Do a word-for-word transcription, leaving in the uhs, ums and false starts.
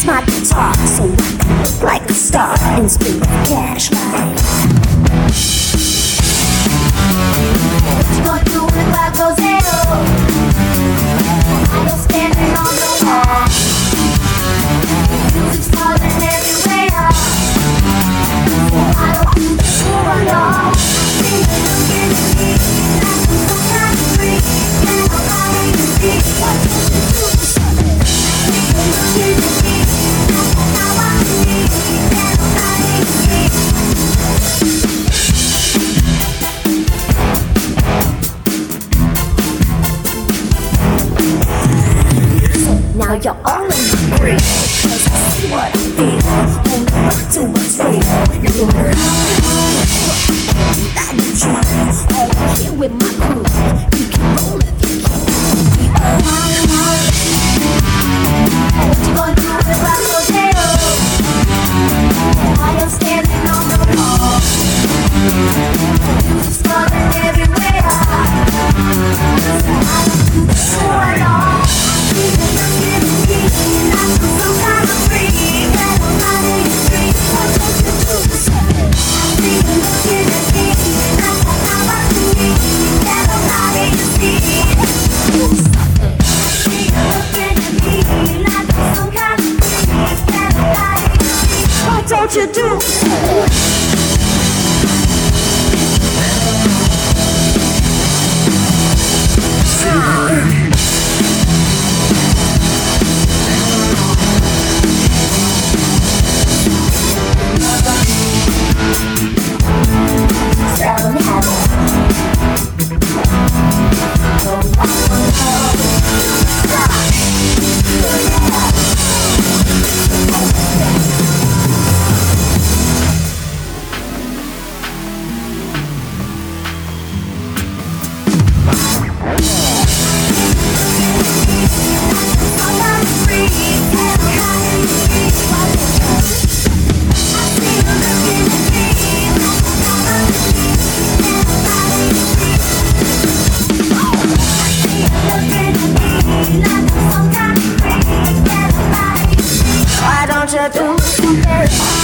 fix my guitar so I can look like a star and spin the cash line. What you gonna do if I go zero? I go standing on the wall. Music's falling everywhere. I don't do the show at all. Think you can see that I'm so kind of free, and I'm hiding to see what you do for something. Think you can see that's how I see, and I'm hiding to see. Now you're all in my brain, cause I see what I feel. Only rock to what's real. You know how I be trying, all here with my crew. You can roll if you can. What you gonna do if I go zero? I am standing on the wall. Music's falling everywhere. I don't do the show at all. What don't you do? Why don't you do something?